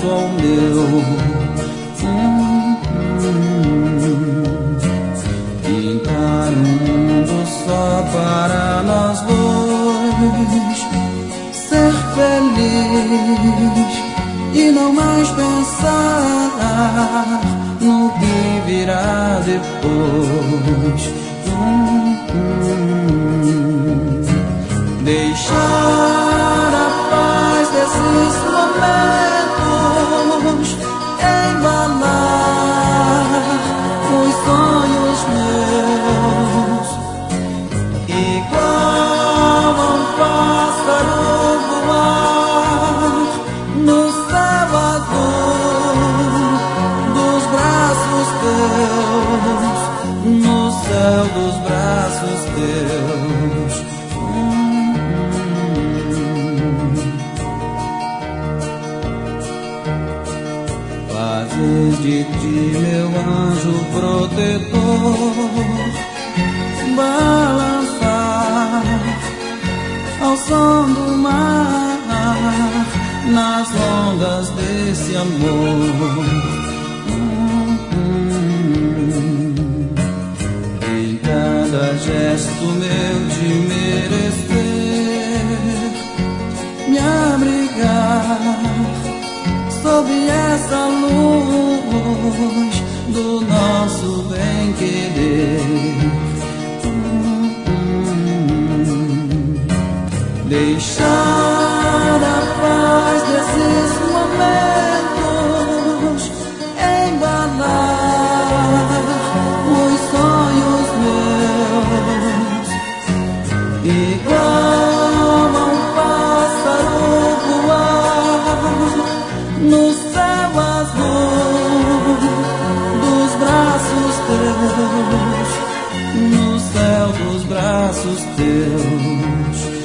ao meu. Pintar um mundo só para nós dois, ser feliz e não mais pensar no que virá depois. Deixar a paz desses momentos embalar os sonhos meus, igual a um pássaro voar no céu azul dos braços teus, no céu dos braços teus. Fazes de ti meu anjo protetor, balançar ao som do mar, nas ondas desse amor. Em cada gesto meu de merecer, me abrigar sob essa luz do nosso bem-querer. Deixar a paz desses momentos embalar os sonhos meus, igual a um pássaro voar no céu azul dos braços teus, no céu dos braços teus.